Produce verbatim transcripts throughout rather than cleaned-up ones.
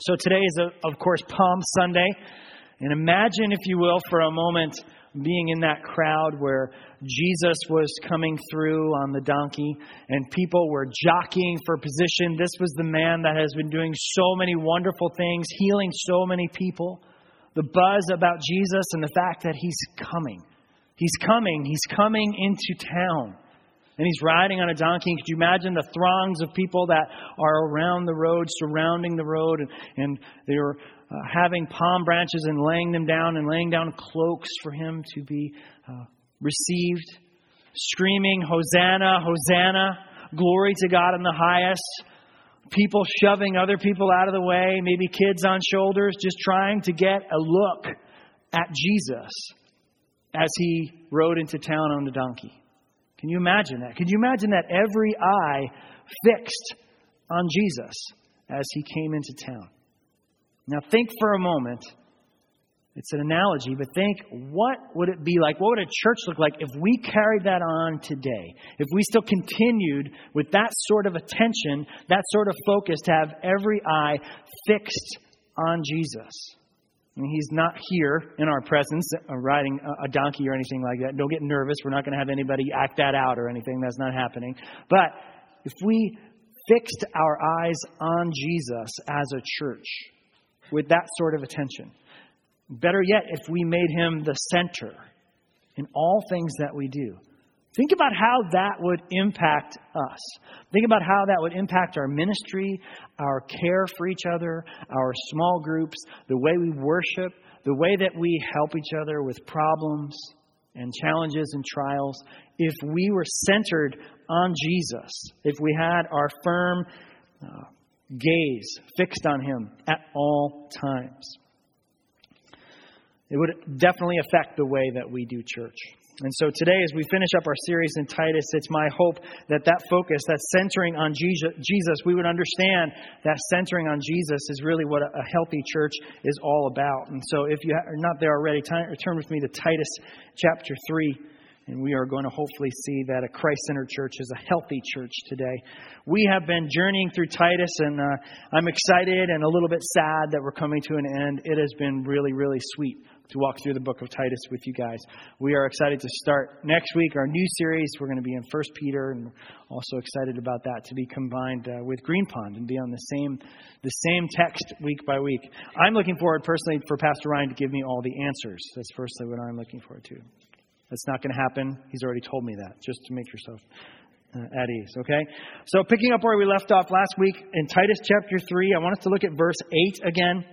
So today is, of course, Palm Sunday. And imagine, if you will, for a moment, being in that crowd where Jesus was coming through on the donkey and people were jockeying for position. This was the man that has been doing so many wonderful things, healing so many people. The buzz about Jesus and the fact that he's coming. He's coming. He's coming into town. And he's riding on a donkey. Could you imagine the throngs of people that are around the road, surrounding the road, and, and they were uh, having palm branches and laying them down and laying down cloaks for him to be uh, received, screaming, Hosanna, Hosanna, glory to God in the highest. People shoving other people out of the way, maybe kids on shoulders, just trying to get a look at Jesus as he rode into town on the donkey. Can you imagine that? Could you imagine that every eye fixed on Jesus as he came into town? Now think for a moment. It's an analogy, but think, what would it be like? What would a church look like if we carried that on today? If we still continued with that sort of attention, that sort of focus, to have every eye fixed on Jesus. I mean, he's not here in our presence uh, riding a donkey or anything like that. Don't get nervous. We're not going to have anybody act that out or anything. That's not happening. But if we fixed our eyes on Jesus as a church with that sort of attention, better yet, if we made him the center in all things that we do, think about how that would impact us. Think about how that would impact our ministry, our care for each other, our small groups, the way we worship, the way that we help each other with problems and challenges and trials. If we were centered on Jesus, if we had our firm uh, gaze fixed on him at all times, it would definitely affect the way that we do church. And so today, as we finish up our series in Titus, it's my hope that that focus, that centering on Jesus, we would understand that centering on Jesus is really what a healthy church is all about. And so if you are not there already, turn with me to Titus chapter three. And we are going to hopefully see that a Christ-centered church is a healthy church today. We have been journeying through Titus, and uh, I'm excited and a little bit sad that we're coming to an end. It has been really, really sweet to walk through the book of Titus with you guys. We are excited to start next week our new series. We're going to be in First Peter, and also excited about that to be combined uh, with Green Pond and be on the same the same text week by week. I'm looking forward personally for Pastor Ryan to give me all the answers. That's firstly what I'm looking forward to. That's not going to happen. He's already told me that, just to make yourself uh, at ease, okay? So picking up where we left off last week in Titus chapter three, I want us to look at verse eight again.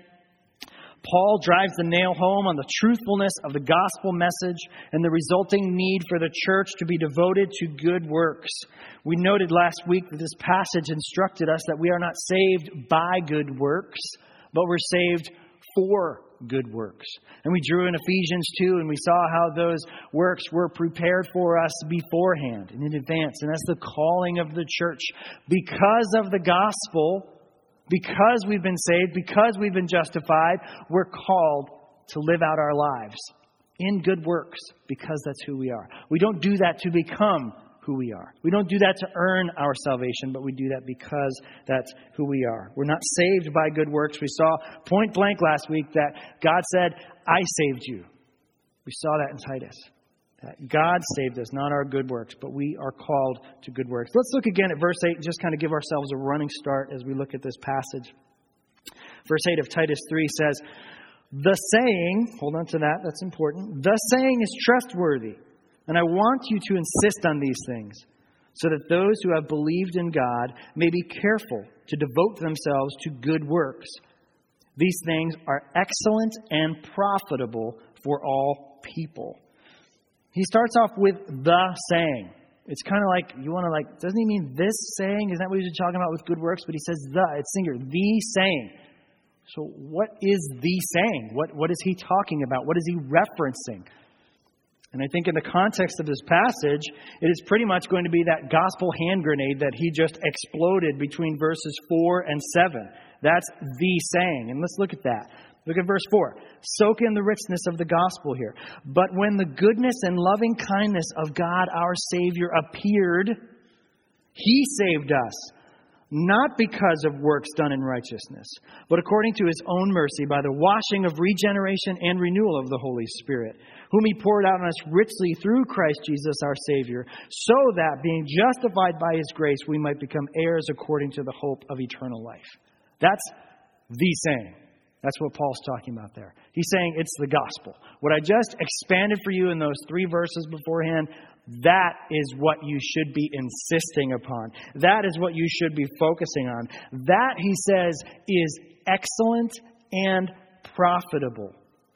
Paul drives the nail home on the truthfulness of the gospel message and the resulting need for the church to be devoted to good works. We noted last week that this passage instructed us that we are not saved by good works, but we're saved for good works. And we drew in Ephesians two, and we saw how those works were prepared for us beforehand and in advance. And that's the calling of the church. Because of the gospel, because we've been saved, because we've been justified, we're called to live out our lives in good works because that's who we are. We don't do that to become who we are. We don't do that to earn our salvation, but we do that because that's who we are. We're not saved by good works. We saw point blank last week that God said, I saved you. We saw that in Titus. That God saved us, not our good works, but we are called to good works. Let's look again at verse eight and just kind of give ourselves a running start as we look at this passage. Verse eight of Titus three says, the saying, hold on to that, that's important. The saying is trustworthy, and I want you to insist on these things, so that those who have believed in God may be careful to devote themselves to good works. These things are excellent and profitable for all people. He starts off with the saying. It's kind of like, you want to like, doesn't he mean this saying? Isn't that what he's talking about with good works? But he says the, it's singular, the saying. So what is the saying? What What is he talking about? What is he referencing? And I think in the context of this passage, it is pretty much going to be that gospel hand grenade that he just exploded between verses four and seven. That's the saying. And let's look at that. Look at verse four. Soak in the richness of the gospel here. But when the goodness and loving kindness of God our Savior appeared, he saved us, not because of works done in righteousness, but according to his own mercy by the washing of regeneration and renewal of the Holy Spirit, whom he poured out on us richly through Christ Jesus our Savior, so that being justified by his grace, we might become heirs according to the hope of eternal life. That's the saying. That's what Paul's talking about there. He's saying it's the gospel. What I just expanded for you in those three verses beforehand, that is what you should be insisting upon. That is what you should be focusing on. That, he says, is excellent and profitable.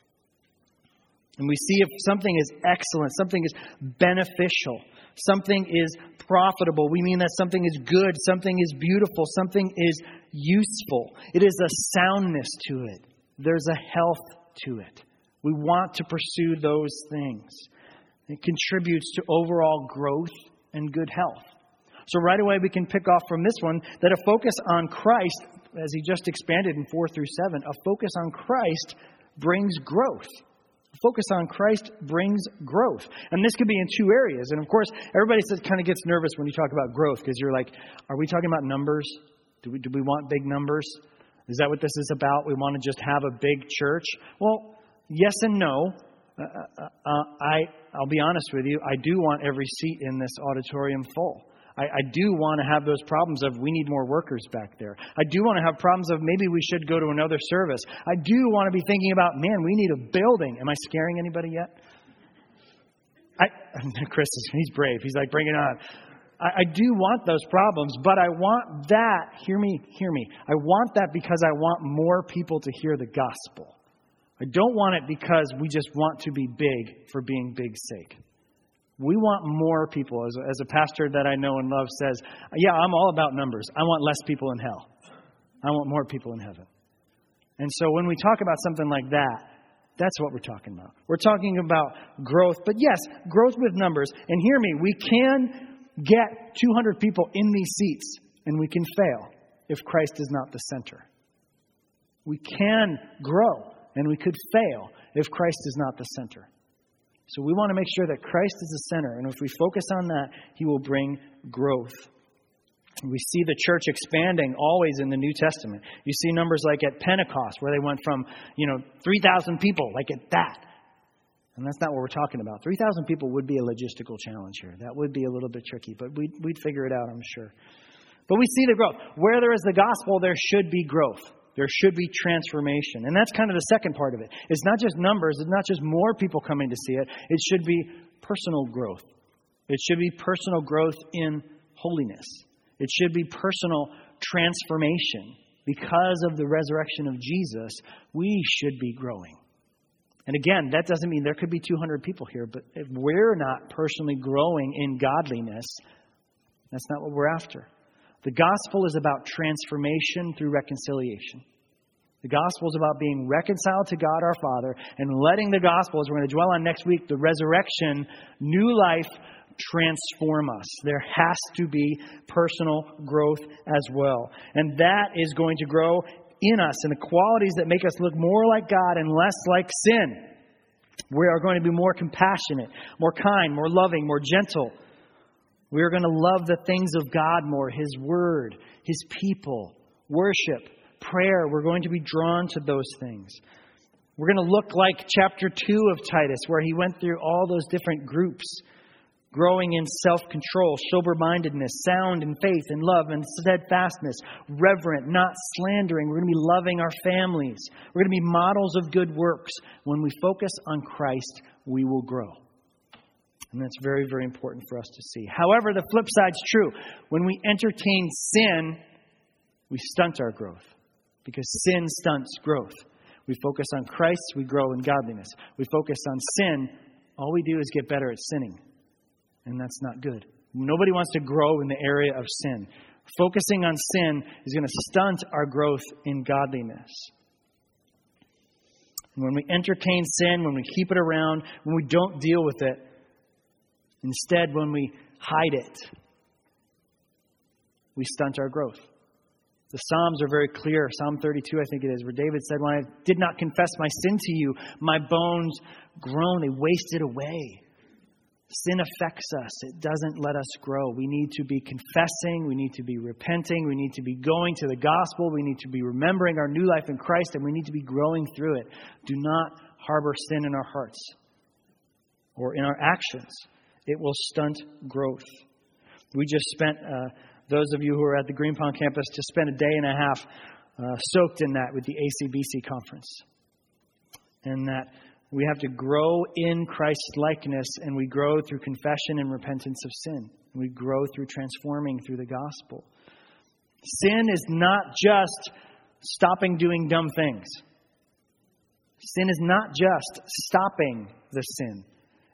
And we see if something is excellent, something is beneficial, something is profitable, we mean that something is good, something is beautiful, something is useful. It is a soundness to it. There's a health to it. We want to pursue those things. It contributes to overall growth and good health. So right away we can pick off from this one that a focus on Christ, as he just expanded in four through seven, a focus on Christ brings growth. A focus on Christ brings growth. And this could be in two areas. And of course, everybody says, kind of gets nervous when you talk about growth because you're like, are we talking about numbers? Do we, do we want big numbers? Is that what this is about? We want to just have a big church? Well, yes and no. Uh, uh, uh, I, I'll be honest with you. I do want every seat in this auditorium full. I, I do want to have those problems of we need more workers back there. I do want to have problems of maybe we should go to another service. I do want to be thinking about, man, we need a building. Am I scaring anybody yet? I, Chris, is, he's brave. He's like, bring it on. I, I do want those problems, but I want that. Hear me, hear me. I want that because I want more people to hear the gospel. I don't want it because we just want to be big for being big's sake. We want more people. As a, as a pastor that I know and love says, yeah, I'm all about numbers. I want less people in hell. I want more people in heaven. And so when we talk about something like that, that's what we're talking about. We're talking about growth. But yes, growth with numbers. And hear me, we can get two hundred people in these seats, and we can fail if Christ is not the center. We can grow, and we could fail if Christ is not the center. So we want to make sure that Christ is the center. And if we focus on that, he will bring growth. We see the church expanding always in the New Testament. You see numbers like at Pentecost, where they went from, you know, three thousand people, like at that. And that's not what we're talking about. three thousand people would be a logistical challenge here. That would be a little bit tricky, but we'd, we'd figure it out, I'm sure. But we see the growth. Where there is the gospel, there should be growth. There should be transformation. And that's kind of the second part of it. It's not just numbers. It's not just more people coming to see it. It should be personal growth. It should be personal growth in holiness. It should be personal transformation. Because of the resurrection of Jesus, we should be growing. And again, that doesn't mean there could be two hundred people here, but if we're not personally growing in godliness, that's not what we're after. The gospel is about transformation through reconciliation. The gospel is about being reconciled to God our Father and letting the gospel, as we're going to dwell on next week, the resurrection, new life, transform us. There has to be personal growth as well. And that is going to grow in us in the qualities that make us look more like God and less like sin. We are going to be more compassionate, more kind, more loving, more gentle. We are going to love the things of God more, His Word, His people, worship, prayer. We're going to be drawn to those things. We're going to look like chapter two of Titus, where he went through all those different groups, growing in self-control, sober-mindedness, sound in faith and love and steadfastness, reverent, not slandering. We're going to be loving our families. We're going to be models of good works. When we focus on Christ, we will grow. And that's very, very important for us to see. However, the flip side's true. When we entertain sin, we stunt our growth, because sin stunts growth. We focus on Christ, we grow in godliness. We focus on sin, all we do is get better at sinning. And that's not good. Nobody wants to grow in the area of sin. Focusing on sin is going to stunt our growth in godliness. And when we entertain sin, when we keep it around, when we don't deal with it, instead, when we hide it, we stunt our growth. The Psalms are very clear. Psalm thirty-two, I think it is, where David said, when I did not confess my sin to you, my bones groaned, they wasted away. Sin affects us. It doesn't let us grow. We need to be confessing. We need to be repenting. We need to be going to the gospel. We need to be remembering our new life in Christ, and we need to be growing through it. Do not harbor sin in our hearts or in our actions. It will stunt growth. We just spent, uh, those of you who are at the Green Pond campus, just spent a day and a half uh, soaked in that with the A C B C conference. And that we have to grow in Christ's likeness, and we grow through confession and repentance of sin. We grow through transforming through the gospel. Sin is not just stopping doing dumb things. Sin is not just stopping the sin.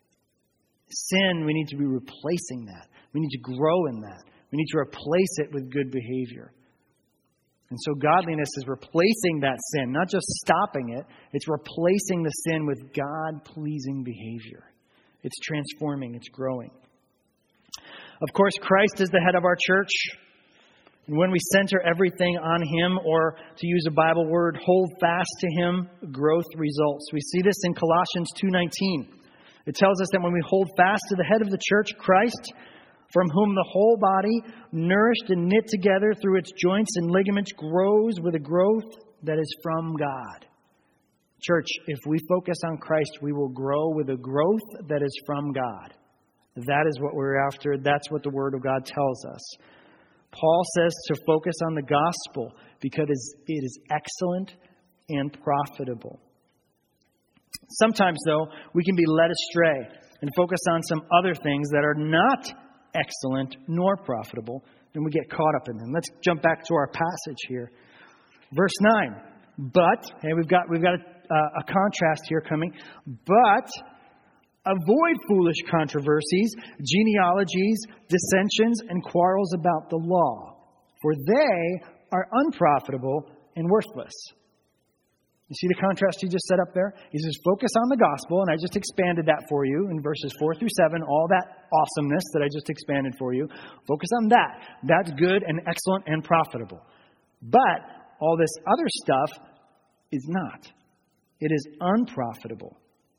Sin, we need to be replacing that. We need to grow in that. We need to replace it with good behavior. And so godliness is replacing that sin, not just stopping it. It's replacing the sin with God-pleasing behavior. It's transforming. It's growing. Of course, Christ is the head of our church. And when we center everything on Him, or to use a Bible word, hold fast to Him, growth results. We see this in Colossians two nineteen. It tells us that when we hold fast to the head of the church, Christ, from whom the whole body, nourished and knit together through its joints and ligaments, grows with a growth that is from God. Church, if we focus on Christ, we will grow with a growth that is from God. That is what we're after. That's what the Word of God tells us. Paul says to focus on the gospel because it is excellent and profitable. Sometimes, though, we can be led astray and focus on some other things that are not excellent nor profitable, and we get caught up in them. Let's jump back to our passage here. Verse nine. But, hey, we've got we've got a, uh, a contrast here coming. But avoid foolish controversies, genealogies, dissensions, and quarrels about the law, for they are unprofitable and worthless. You see the contrast he just set up there? He says, focus on the gospel, and I just expanded that for you in verses four through seven, all that awesomeness that I just expanded for you. Focus on that. That's good and excellent and profitable. But all this other stuff is not. It is unprofitable.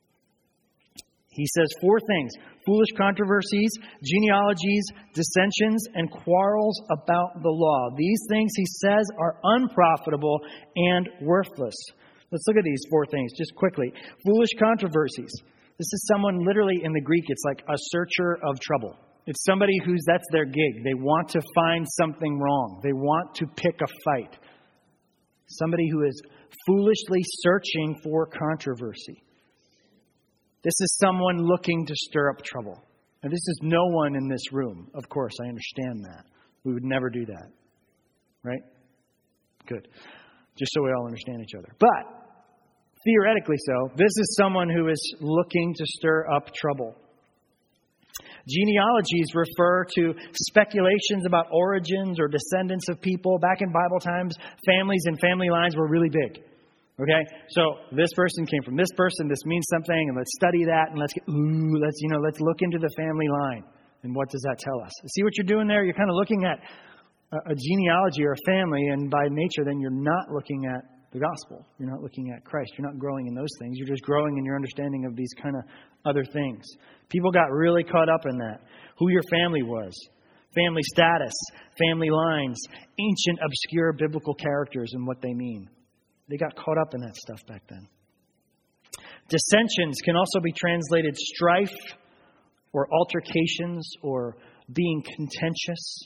He says four things: foolish controversies, genealogies, dissensions, and quarrels about the law. These things, he says, are unprofitable and worthless. Let's look at these four things just quickly. Foolish controversies. This is someone, literally in the Greek, it's like a searcher of trouble. It's somebody who's, that's their gig. They want to find something wrong. They want to pick a fight. Somebody who is foolishly searching for controversy. This is someone looking to stir up trouble. And this is no one in this room. Of course, I understand that. We would never do that. Right? Good. Just so we all understand each other. But theoretically so, this is someone who is looking to stir up trouble. Genealogies refer to speculations about origins or descendants of people. Back in Bible times, families and family lines were really big. Okay? So this person came from this person, this means something, and let's study that, and let's get, ooh, let's, you know, let's look into the family line. And what does that tell us? See what you're doing there? You're kind of looking at a genealogy or a family, and by nature, then you're not looking at the gospel. You're not looking at Christ. You're not growing in those things. You're just growing in your understanding of these kind of other things. People got really caught up in that. Who your family was, family status, family lines, ancient, obscure biblical characters and what they mean. They got caught up in that stuff back then. Dissensions can also be translated strife or altercations or being contentious.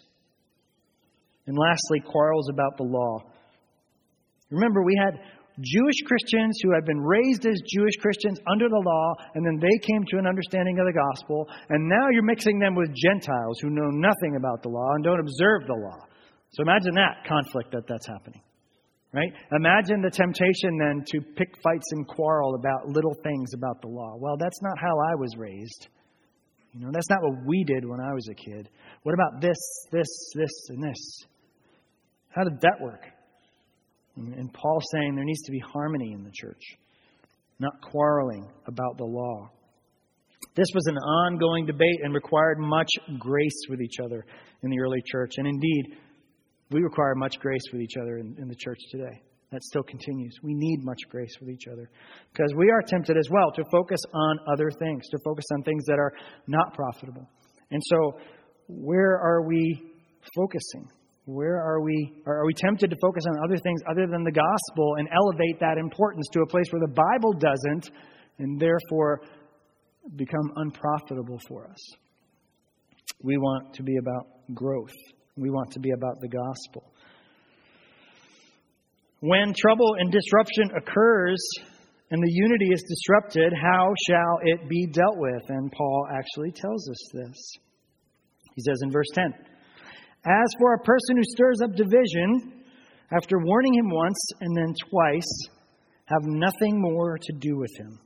And lastly, quarrels about the law. Remember, we had Jewish Christians who had been raised as Jewish Christians under the law, and then they came to an understanding of the gospel, and now you're mixing them with Gentiles who know nothing about the law and don't observe the law. So imagine that conflict that that's happening, right? Imagine the temptation then to pick fights and quarrel about little things about the law. Well, that's not how I was raised. You know, that's not what we did when I was a kid. What about this, this, this, and this? How did that work? And Paul's saying there needs to be harmony in the church, not quarreling about the law. This was an ongoing debate and required much grace with each other in the early church. And indeed, we require much grace with each other in, in the church today. That still continues. We need much grace with each other because we are tempted as well to focus on other things, to focus on things that are not profitable. And so where are we focusing? Where are we? Are we tempted to focus on other things other than the gospel and elevate that importance to a place where the Bible doesn't and therefore become unprofitable for us? We want to be about growth. We want to be about the gospel. When trouble and disruption occurs and the unity is disrupted, how shall it be dealt with? And Paul actually tells us this. He says in verse ten, as for a person who stirs up division, after warning him once and then twice, have nothing more to do with him.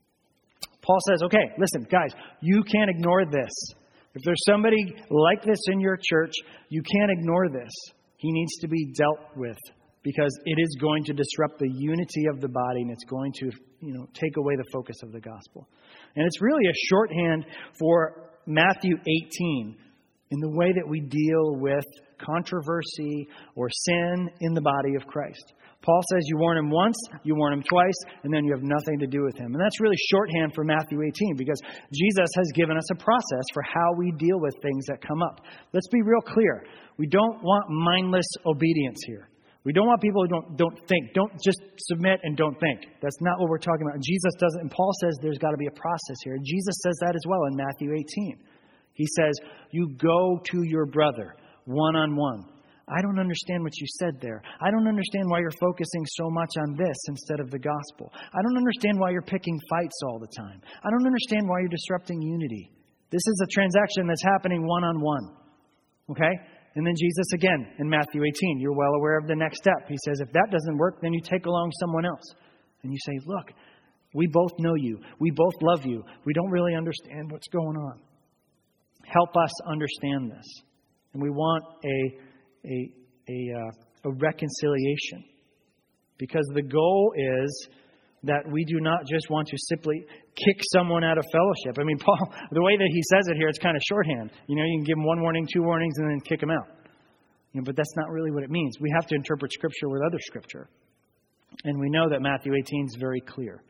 Paul says, okay, listen, guys, you can't ignore this. If there's somebody like this in your church, you can't ignore this. He needs to be dealt with because it is going to disrupt the unity of the body and it's going to, you know, take away the focus of the gospel. And it's really a shorthand for Matthew eighteen in the way that we deal with controversy or sin in the body of Christ. Paul says you warn him once, you warn him twice, and then you have nothing to do with him. And that's really shorthand for Matthew eighteen because Jesus has given us a process for how we deal with things that come up. Let's be real clear. We don't want mindless obedience here. We don't want people who don't, don't think. Don't just submit and don't think. That's not what we're talking about. Jesus doesn't, and Paul says there's got to be a process here. And Jesus says that as well in Matthew eighteen. He says, you go to your brother one-on-one. I don't understand what you said there. I don't understand why you're focusing so much on this instead of the gospel. I don't understand why you're picking fights all the time. I don't understand why you're disrupting unity. This is a transaction that's happening one-on-one. Okay? And then Jesus again in Matthew eighteen, you're well aware of the next step. He says, if that doesn't work, then you take along someone else. And you say, look, we both know you. We both love you. We don't really understand what's going on. Help us understand this. And we want a a a, uh, a reconciliation. Because the goal is that we do not just want to simply kick someone out of fellowship. I mean, Paul, the way that he says it here, it's kind of shorthand. You know, you can give them one warning, two warnings, and then kick them out. You know, but that's not really what it means. We have to interpret Scripture with other Scripture. And we know that Matthew eighteen is very clear.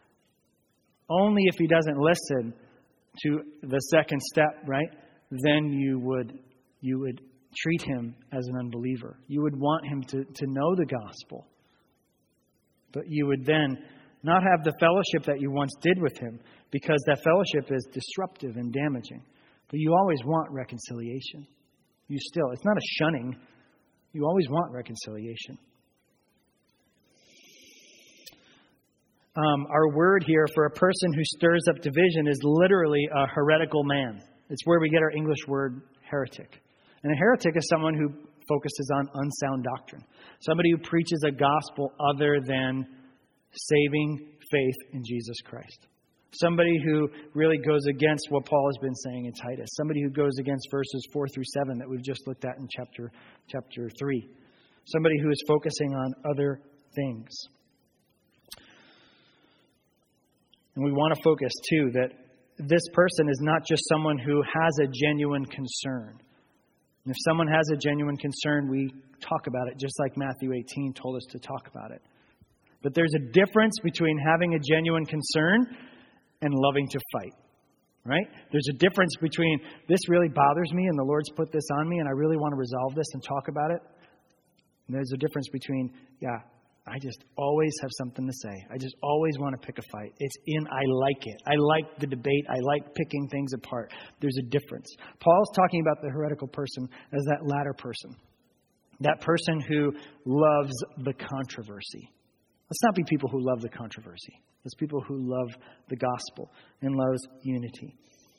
Only if he doesn't listen to the second step, right, then you would you would treat him as an unbeliever. You would want him to, to know the gospel. But you would then not have the fellowship that you once did with him because that fellowship is disruptive and damaging. But you always want reconciliation. You still, it's not a shunning. You always want reconciliation. Um, our word here for a person who stirs up division is literally a heretical man. It's where we get our English word heretic. And a heretic is someone who focuses on unsound doctrine. Somebody who preaches a gospel other than saving faith in Jesus Christ. Somebody who really goes against what Paul has been saying in Titus. Somebody who goes against verses four through seven that we've just looked at in chapter, chapter three. Somebody who is focusing on other things. And we want to focus, too, that this person is not just someone who has a genuine concern. And if someone has a genuine concern, we talk about it, just like Matthew eighteen told us to talk about it. But there's a difference between having a genuine concern and loving to fight. Right? There's a difference between this really bothers me and the Lord's put this on me and I really want to resolve this and talk about it. And there's a difference between, yeah, I just always have something to say. I just always want to pick a fight. It's in, I like it. I like the debate. I like picking things apart. There's a difference. Paul's talking about the heretical person as that latter person. That person who loves the controversy. Let's not be people who love the controversy. Let's be people who love the gospel and loves unity.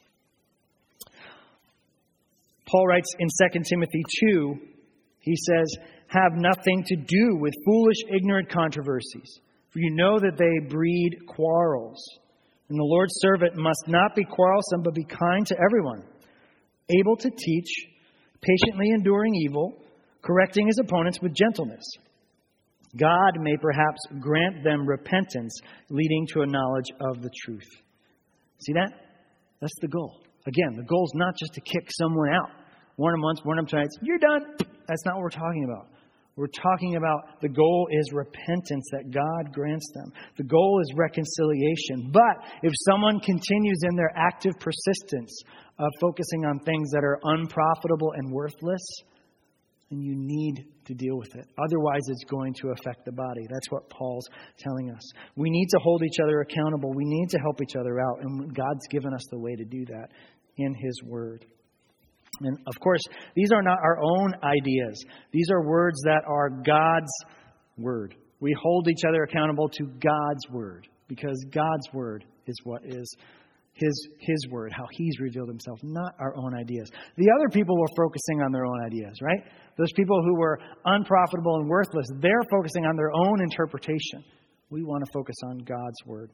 Paul writes in Second Timothy two, he says, have nothing to do with foolish, ignorant controversies, for you know that they breed quarrels. And the Lord's servant must not be quarrelsome, but be kind to everyone, able to teach, patiently enduring evil, correcting his opponents with gentleness. God may perhaps grant them repentance, leading to a knowledge of the truth. See that? That's the goal. Again, the goal is not just to kick someone out. Warn them once, warn them twice. You're done. That's not what we're talking about. We're talking about the goal is repentance that God grants them. The goal is reconciliation. But if someone continues in their active persistence of focusing on things that are unprofitable and worthless, then you need to deal with it. Otherwise, it's going to affect the body. That's what Paul's telling us. We need to hold each other accountable. We need to help each other out. And God's given us the way to do that in His Word. And of course, these are not our own ideas. These are words that are God's Word. We hold each other accountable to God's Word because God's Word is what is His, His Word, how He's revealed Himself, not our own ideas. The other people were focusing on their own ideas, right? Those people who were unprofitable and worthless, they're focusing on their own interpretation. We want to focus on God's Word.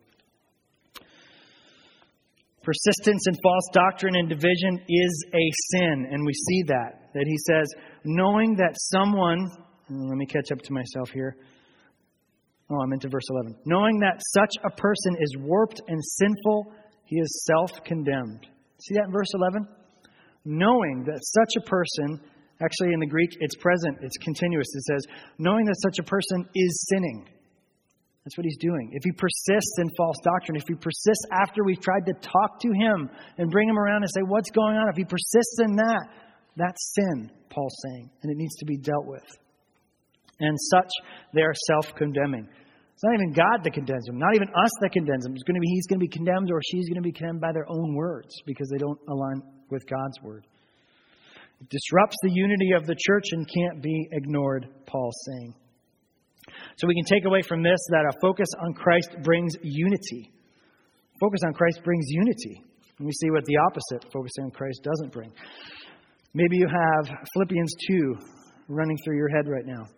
Persistence in false doctrine and division is a sin, and we see that. That he says, knowing that someone, let me catch up to myself here. Oh, I'm into verse eleven. Knowing that such a person is warped and sinful, he is self-condemned. See that in verse eleven? Knowing that such a person, actually in the Greek, it's present, it's continuous. It says, knowing that such a person is sinning. That's what he's doing. If he persists in false doctrine, if he persists after we've tried to talk to him and bring him around and say, what's going on? If he persists in that, that's sin, Paul's saying, and it needs to be dealt with. And such, they are self-condemning. It's not even God that condemns them, not even us that condemns them. It's going to be, he's going to be condemned or she's going to be condemned by their own words because they don't align with God's word. It disrupts the unity of the church and can't be ignored, Paul's saying. So we can take away from this that a focus on Christ brings unity. Focus on Christ brings unity. And we see what the opposite, focusing on Christ, doesn't bring. Maybe you have Philippians two running through your head right now.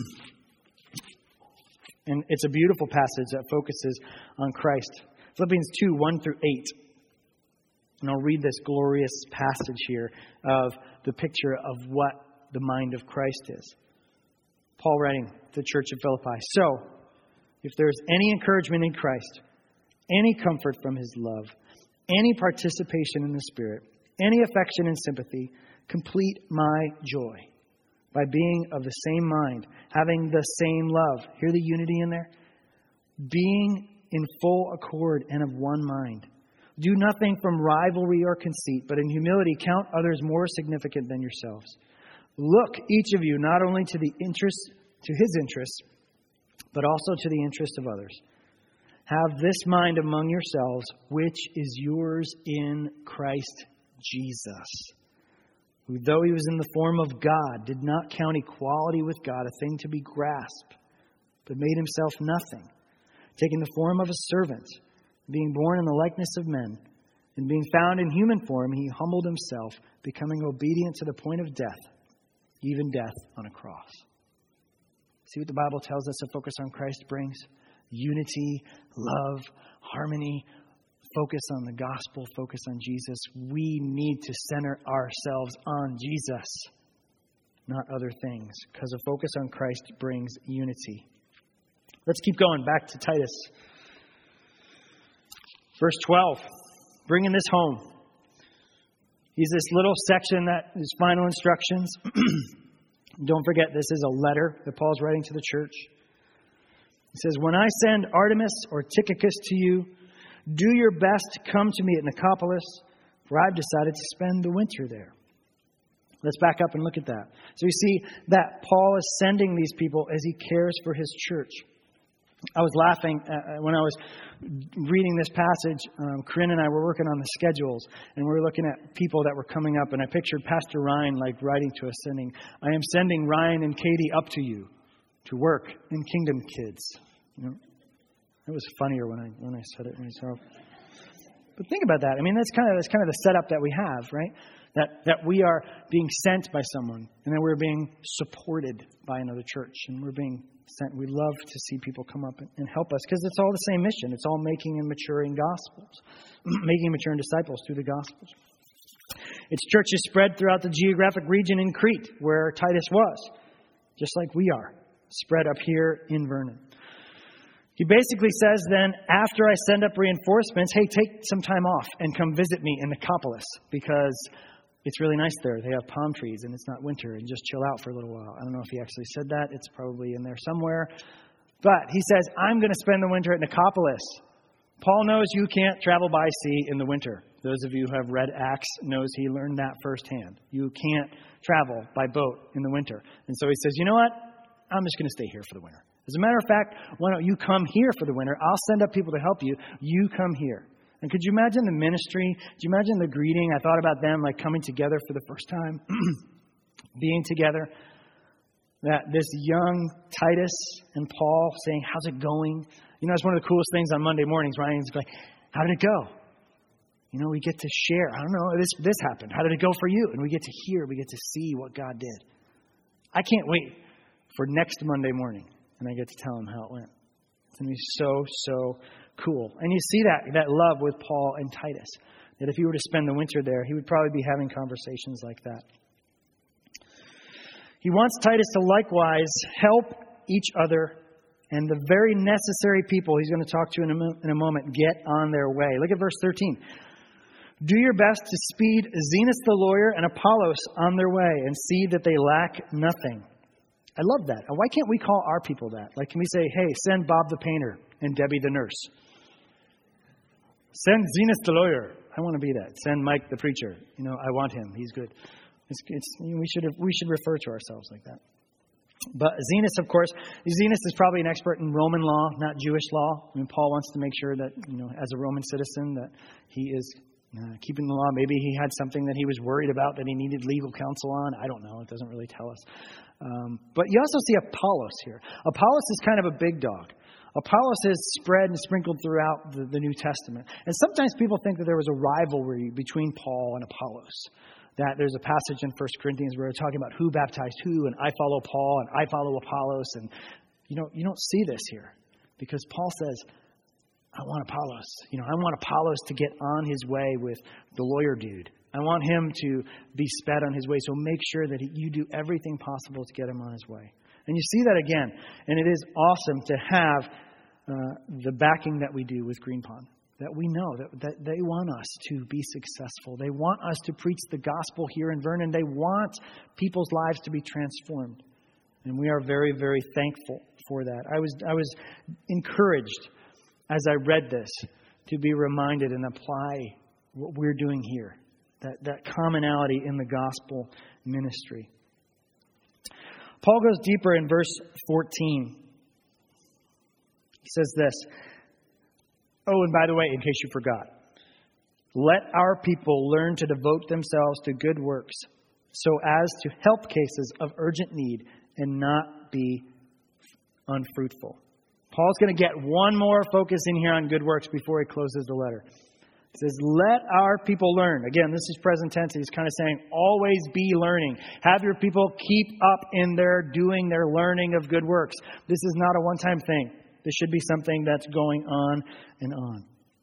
And it's a beautiful passage that focuses on Christ. Philippians two, one through eight. And I'll read this glorious passage here of the picture of what the mind of Christ is. Paul writing to the church of Philippi. So, if there is any encouragement in Christ, any comfort from His love, any participation in the Spirit, any affection and sympathy, complete my joy by being of the same mind, having the same love. Hear the unity in there? Being in full accord and of one mind. Do nothing from rivalry or conceit, but in humility count others more significant than yourselves. Look, each of you, not only to the interest, to his interests, but also to the interest of others. Have this mind among yourselves, which is yours in Christ Jesus, who, though he was in the form of God, did not count equality with God a thing to be grasped, but made himself nothing, taking the form of a servant, being born in the likeness of men, and being found in human form, he humbled himself, becoming obedient to the point of death, even death on a cross. See what the Bible tells us a focus on Christ brings? Unity, love, harmony, focus on the gospel, focus on Jesus. We need to center ourselves on Jesus, not other things, because a focus on Christ brings unity. Let's keep going back to Titus. Verse twelve, bringing this home. He's this little section that is final instructions. Don't forget, this is a letter that Paul's writing to the church. He says, when I send Artemas or Tychicus to you, do your best to come to me at Nicopolis, for I've decided to spend the winter there. Let's back up and look at that. So you see that Paul is sending these people as he cares for his church. I was laughing uh, when I was reading this passage. Um, Corinne and I were working on the schedules, and we were looking at people that were coming up, and I pictured Pastor Ryan like writing to us, sending, I am sending Ryan and Katie up to you to work in Kingdom Kids. You know, it was funnier when I when I said it myself. But think about that. I mean, that's kind of that's kind of the setup that we have, right? That that we are being sent by someone, and then we're being supported by another church, and we're being sent. We love to see people come up and, and help us because it's all the same mission. It's all making and maturing gospels, making and maturing disciples through the gospels. Its church is spread throughout the geographic region in Crete, where Titus was, just like we are, spread up here in Vernon. He basically says then, after I send up reinforcements, hey, take some time off and come visit me in Nicopolis, because it's really nice there. They have palm trees and it's not winter, and just chill out for a little while. I don't know if he actually said that. It's probably in there somewhere. But he says, I'm going to spend the winter at Nicopolis. Paul knows you can't travel by sea in the winter. Those of you who have read Acts knows he learned that firsthand. You can't travel by boat in the winter. And so he says, you know what? I'm just going to stay here for the winter. As a matter of fact, why don't you come here for the winter? I'll send up people to help you. You come here. And could you imagine the ministry? Could you imagine the greeting? I thought about them like coming together for the first time, being together. That this young Titus and Paul saying, how's it going? You know, it's one of the coolest things on Monday mornings, right? It's like, how did it go? You know, we get to share. I don't know, this this happened. How did it go for you? And we get to hear, we get to see what God did. I can't wait for next Monday morning, and I get to tell them how it went. It's going to be so, so cool. And you see that, that love with Paul and Titus. That if he were to spend the winter there, he would probably be having conversations like that. He wants Titus to likewise help each other, and the very necessary people he's going to talk to in a, in a moment get on their way. Look at verse thirteen. Do your best to speed Zenas the lawyer and Apollos on their way, and see that they lack nothing. I love that. Why can't we call our people that? Like, can we say, hey, send Bob the painter and Debbie the nurse. Send Zenas the lawyer. I want to be that. Send Mike the preacher. You know, I want him. He's good. It's, it's, we should have, we should refer to ourselves like that. But Zenas, of course, Zenas is probably an expert in Roman law, not Jewish law. I mean, Paul wants to make sure that, you know, as a Roman citizen, that he is uh, keeping the law. Maybe he had something that he was worried about that he needed legal counsel on. I don't know. It doesn't really tell us. Um, but you also see Apollos here. Apollos is kind of a big dog. Apollos is spread and sprinkled throughout the, the New Testament. And sometimes people think that there was a rivalry between Paul and Apollos. That there's a passage in First Corinthians where we're talking about who baptized who, and I follow Paul, and I follow Apollos. And you know, you don't see this here. Because Paul says, I want Apollos. You know, I want Apollos to get on his way with the lawyer dude. I want him to be sped on his way. So make sure that you do everything possible to get him on his way. And you see that again. And it is awesome to have uh, the backing that we do with Green Pond. That we know that, that they want us to be successful. They want us to preach the gospel here in Vernon. They want people's lives to be transformed. And we are very, very thankful for that. I was I was encouraged as I read this to be reminded and apply what we're doing here. That, that commonality in the gospel ministry. Paul goes deeper in verse fourteen. He says this. Oh, and by the way, in case you forgot, let our people learn to devote themselves to good works so as to help cases of urgent need and not be unfruitful. Paul's going to get one more focus in here on good works before he closes the letter. He says, let our people learn. Again, this is present tense. He's kind of saying, always be learning. Have your people keep up in their doing their learning of good works. This is not a one-time thing. This should be something that's going on and on.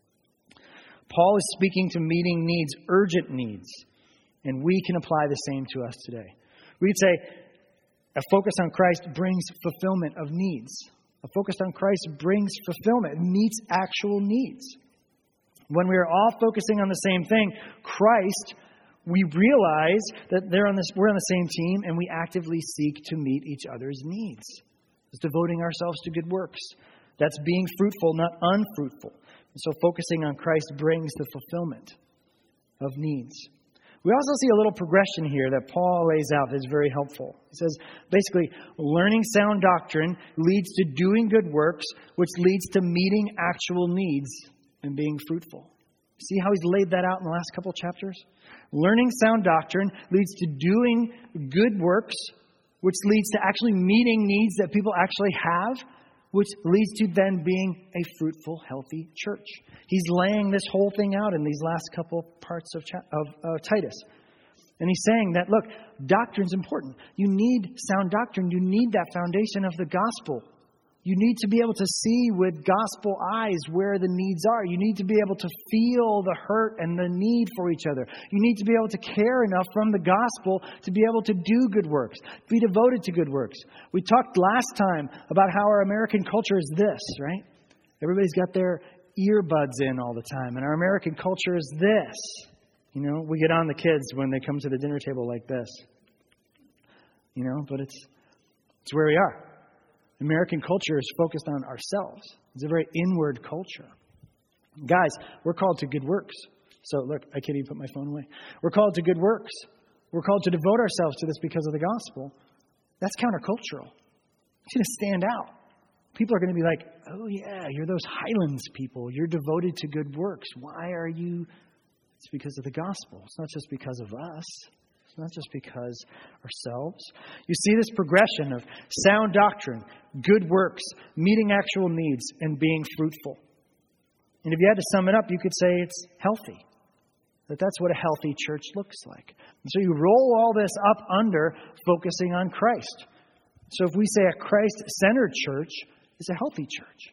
Paul is speaking to meeting needs, urgent needs. And we can apply the same to us today. We could say, a focus on Christ brings fulfillment of needs. A focus on Christ brings fulfillment. It meets actual needs. When we are all focusing on the same thing, Christ, we realize that they're on this, we're on the same team, and we actively seek to meet each other's needs. It's devoting ourselves to good works. That's being fruitful, not unfruitful. And so focusing on Christ brings the fulfillment of needs. We also see a little progression here that Paul lays out that's very helpful. He says, basically, learning sound doctrine leads to doing good works, which leads to meeting actual needs and being fruitful. See how he's laid that out in the last couple of chapters? Learning sound doctrine leads to doing good works, which leads to actually meeting needs that people actually have, which leads to then being a fruitful, healthy church. He's laying this whole thing out in these last couple parts of, of uh, Titus. And he's saying that, look, doctrine's important. You need sound doctrine. You need that foundation of the gospel. You need to be able to see with gospel eyes where the needs are. You need to be able to feel the hurt and the need for each other. You need to be able to care enough from the gospel to be able to do good works, be devoted to good works. We talked last time about how our American culture is this, right? Everybody's got their earbuds in all the time. And our American culture is this. You know, we get on the kids when they come to the dinner table like this. You know, but it's it's where we are. American culture is focused on ourselves. It's a very inward culture. Guys, we're called to good works. So look, I can't even put my phone away. We're called to good works. We're called to devote ourselves to this because of the gospel. That's countercultural. It's going to stand out. People are going to be like, oh yeah, you're those Highlands people. You're devoted to good works. Why are you? It's because of the gospel. It's not just because of us. It's not just because ourselves. You see this progression of sound doctrine, good works, meeting actual needs, and being fruitful. And if you had to sum it up, you could say it's healthy. That that's what a healthy church looks like. And so you roll all this up under focusing on Christ. So if we say a Christ-centered church is a healthy church.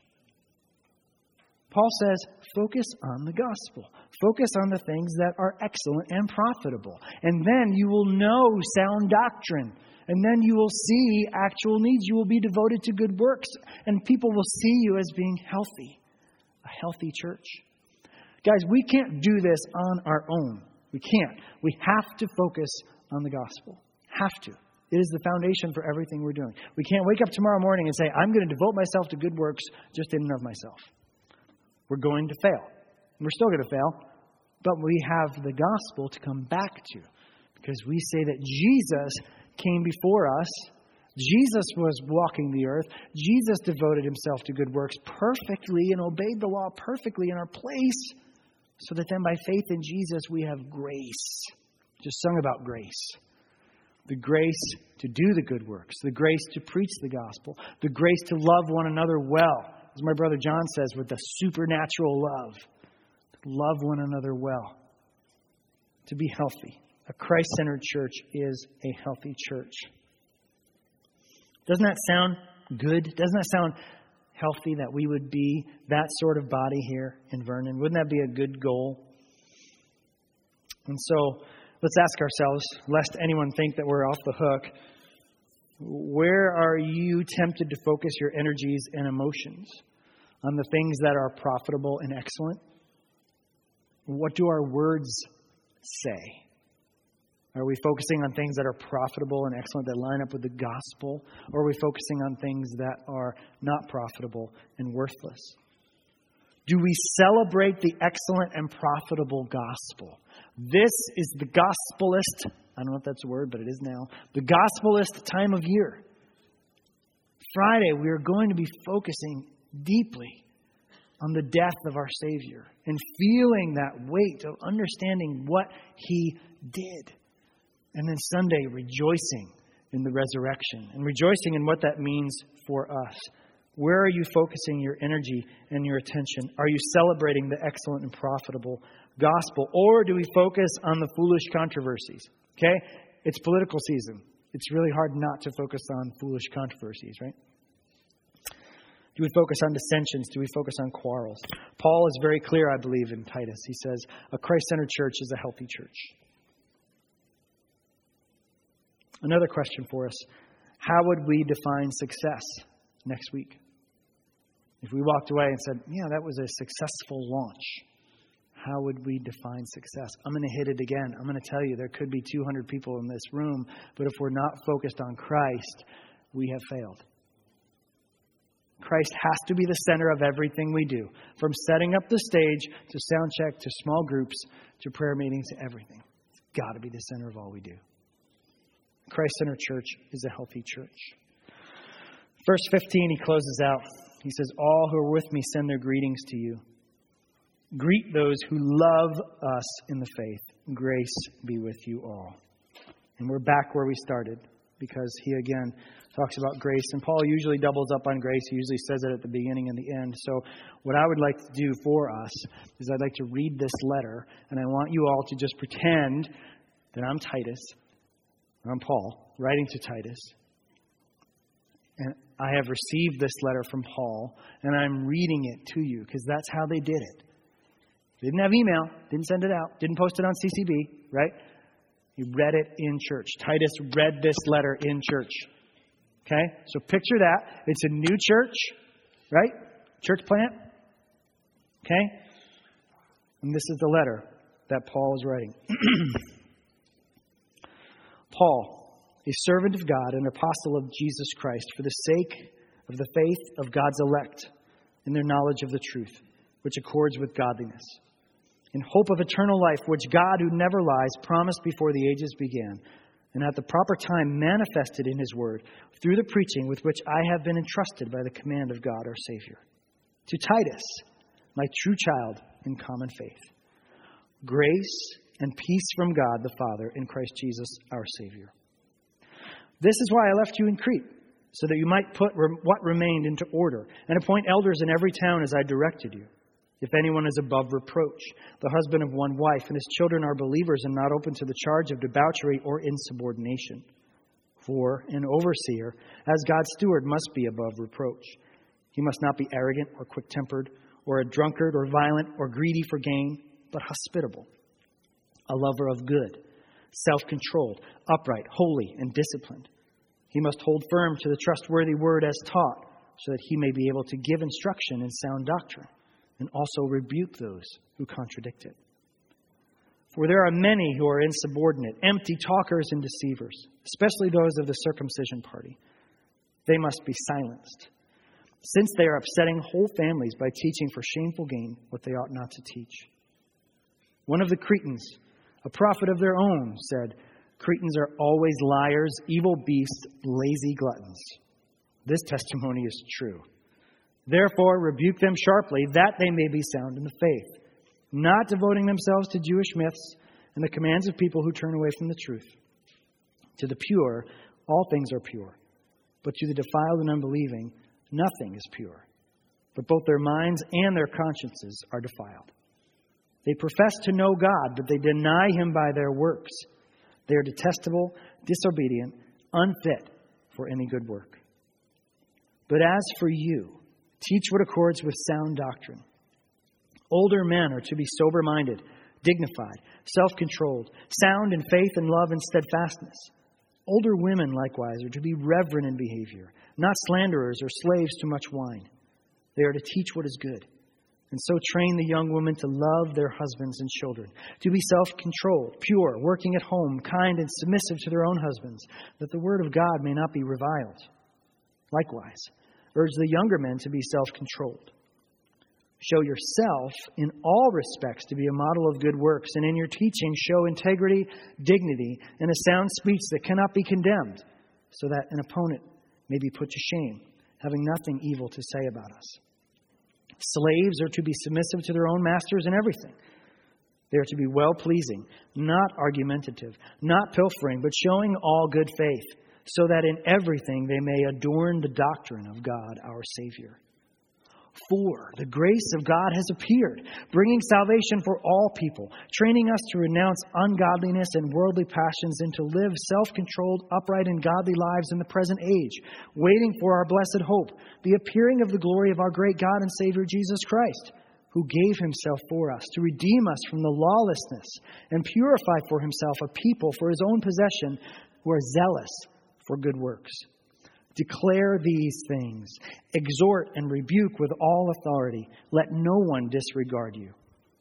Paul says, focus on the gospel. Focus on the things that are excellent and profitable. And then you will know sound doctrine. And then you will see actual needs. You will be devoted to good works. And people will see you as being healthy. A healthy church. Guys, we can't do this on our own. We can't. We have to focus on the gospel. Have to. It is the foundation for everything we're doing. We can't wake up tomorrow morning and say, I'm going to devote myself to good works just in and of myself. We're going to fail. We're still going to fail. But we have the gospel to come back to. Because we say that Jesus came before us. Jesus was walking the earth. Jesus devoted himself to good works perfectly and obeyed the law perfectly in our place. So that then by faith in Jesus we have grace. Just sung about grace. The grace to do the good works. The grace to preach the gospel. The grace to love one another well. As my brother John says, with the supernatural love. Love one another well. To be healthy. A Christ-centered church is a healthy church. Doesn't that sound good? Doesn't that sound healthy that we would be that sort of body here in Vernon? Wouldn't that be a good goal? And so let's ask ourselves, lest anyone think that we're off the hook, where are you tempted to focus your energies and emotions? On the things that are profitable and excellent? What do our words say? Are we focusing on things that are profitable and excellent that line up with the gospel? Or are we focusing on things that are not profitable and worthless? Do we celebrate the excellent and profitable gospel? This is the gospelist, I don't know if that's a word, but it is now, the gospelist time of year. Friday, we are going to be focusing deeply on the death of our Savior and feeling that weight of understanding what He did. And then Sunday, rejoicing in the resurrection and rejoicing in what that means for us. Where are you focusing your energy and your attention? Are you celebrating the excellent and profitable gospel? Or do we focus on the foolish controversies? Okay? It's political season. It's really hard not to focus on foolish controversies, right? Do we focus on dissensions? Do we focus on quarrels? Paul is very clear, I believe, in Titus. He says, a Christ-centered church is a healthy church. Another question for us. How would we define success next week? If we walked away and said, yeah, that was a successful launch. How would we define success? I'm going to hit it again. I'm going to tell you there could be two hundred people in this room, but if we're not focused on Christ, we have failed. Christ has to be the center of everything we do. From setting up the stage, to sound check, to small groups, to prayer meetings, to everything. It's got to be the center of all we do. Christ-centered church is a healthy church. Verse fifteen, he closes out. He says, all who are with me send their greetings to you. Greet those who love us in the faith. Grace be with you all. And we're back where we started, because he again talks about grace. And Paul usually doubles up on grace. He usually says it at the beginning and the end. So what I would like to do for us is I'd like to read this letter. And I want you all to just pretend that I'm Titus. I'm Paul, writing to Titus. And I have received this letter from Paul, and I'm reading it to you, because that's how they did it. They didn't have email, didn't send it out, didn't post it on C C B, right? He read it in church. Titus read this letter in church. Okay? So picture that. It's a new church, right? Church plant. Okay? And this is the letter that Paul is writing. Paul, a servant of God and apostle of Jesus Christ, for the sake of the faith of God's elect in their knowledge of the truth, which accords with godliness, in hope of eternal life, which God, who never lies, promised before the ages began, and at the proper time manifested in His word, through the preaching with which I have been entrusted by the command of God our Savior. To Titus, my true child in common faith, grace and peace from God the Father in Christ Jesus our Savior. This is why I left you in Crete, so that you might put what remained into order, and appoint elders in every town as I directed you. If anyone is above reproach, the husband of one wife, and his children are believers and not open to the charge of debauchery or insubordination. For an overseer, as God's steward, must be above reproach. He must not be arrogant or quick-tempered, or a drunkard or violent or greedy for gain, but hospitable, a lover of good, self-controlled, upright, holy, and disciplined. He must hold firm to the trustworthy word as taught, so that he may be able to give instruction in sound doctrine, and also rebuke those who contradict it. For there are many who are insubordinate, empty talkers and deceivers, especially those of the circumcision party. They must be silenced, since they are upsetting whole families by teaching for shameful gain what they ought not to teach. One of the Cretans, a prophet of their own, said, Cretans are always liars, evil beasts, lazy gluttons. This testimony is true. Therefore, rebuke them sharply, that they may be sound in the faith, not devoting themselves to Jewish myths and the commands of people who turn away from the truth. To the pure, all things are pure, but to the defiled and unbelieving, nothing is pure. But both their minds and their consciences are defiled. They profess to know God, but they deny Him by their works. They are detestable, disobedient, unfit for any good work. But as for you, teach what accords with sound doctrine. Older men are to be sober-minded, dignified, self-controlled, sound in faith and love and steadfastness. Older women, likewise, are to be reverent in behavior, not slanderers or slaves to much wine. They are to teach what is good, and so train the young women to love their husbands and children, to be self-controlled, pure, working at home, kind and submissive to their own husbands, that the word of God may not be reviled. Likewise, urge the younger men to be self-controlled. Show yourself in all respects to be a model of good works, and in your teaching show integrity, dignity, and a sound speech that cannot be condemned, so that an opponent may be put to shame, having nothing evil to say about us. Slaves are to be submissive to their own masters in everything. They are to be well-pleasing, not argumentative, not pilfering, but showing all good faith, so that in everything they may adorn the doctrine of God our Savior. For the grace of God has appeared, bringing salvation for all people, training us to renounce ungodliness and worldly passions and to live self-controlled, upright, and godly lives in the present age, waiting for our blessed hope, the appearing of the glory of our great God and Savior Jesus Christ, who gave Himself for us to redeem us from the lawlessness and purify for Himself a people for His own possession who are zealous for good works. Declare these things, exhort and rebuke with all authority. Let no one disregard you.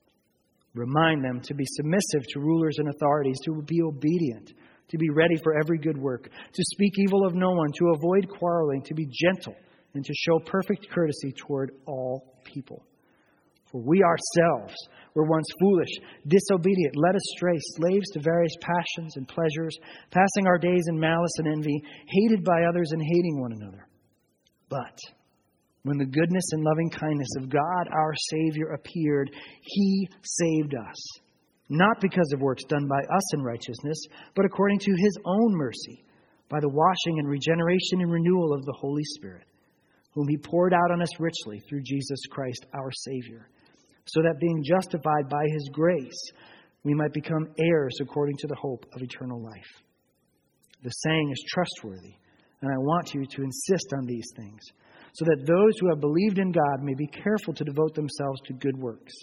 Remind them to be submissive to rulers and authorities, to be obedient, to be ready for every good work, to speak evil of no one, to avoid quarreling, to be gentle, and to show perfect courtesy toward all people. For we ourselves were once foolish, disobedient, led astray, slaves to various passions and pleasures, passing our days in malice and envy, hated by others and hating one another. But when the goodness and loving kindness of God our Savior appeared, He saved us, not because of works done by us in righteousness, but according to His own mercy, by the washing and regeneration and renewal of the Holy Spirit, whom He poured out on us richly through Jesus Christ our Savior, so that being justified by His grace, we might become heirs according to the hope of eternal life. The saying is trustworthy, and I want you to insist on these things, so that those who have believed in God may be careful to devote themselves to good works.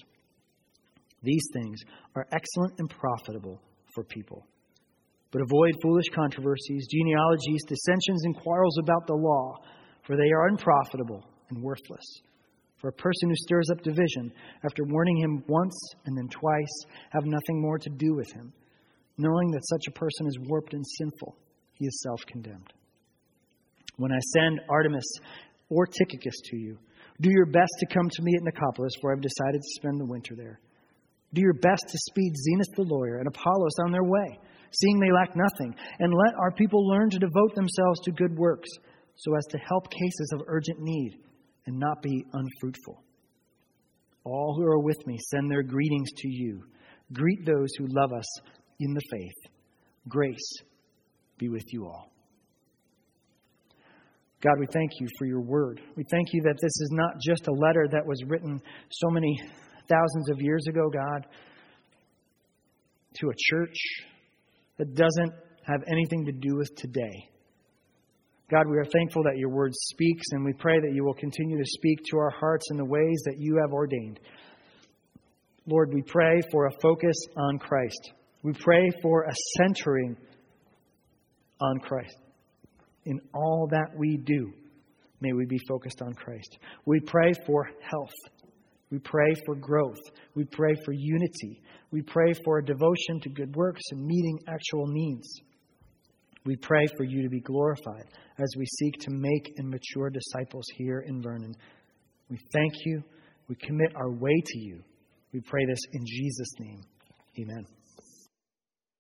These things are excellent and profitable for people. But avoid foolish controversies, genealogies, dissensions, and quarrels about the law, for they are unprofitable and worthless. For a person who stirs up division, after warning him once and then twice, have nothing more to do with him, knowing that such a person is warped and sinful. He is self-condemned. When I send Artemas or Tychicus to you, do your best to come to me at Nicopolis, for I have decided to spend the winter there. Do your best to speed Zenas the lawyer and Apollos on their way, seeing they lack nothing, and let our people learn to devote themselves to good works, so as to help cases of urgent need and not be unfruitful. All who are with me send their greetings to you. Greet those who love us in the faith. Grace be with you all. God, we thank you for your word. We thank you that this is not just a letter that was written so many thousands of years ago, God, to a church that doesn't have anything to do with today. God, we are thankful that your word speaks, and we pray that you will continue to speak to our hearts in the ways that you have ordained. Lord, we pray for a focus on Christ. We pray for a centering on Christ. In all that we do, may we be focused on Christ. We pray for health. We pray for growth. We pray for unity. We pray for a devotion to good works and meeting actual needs. We pray for you to be glorified as we seek to make and mature disciples here in Vernon. We thank you. We commit our way to you. We pray this in Jesus' name. Amen.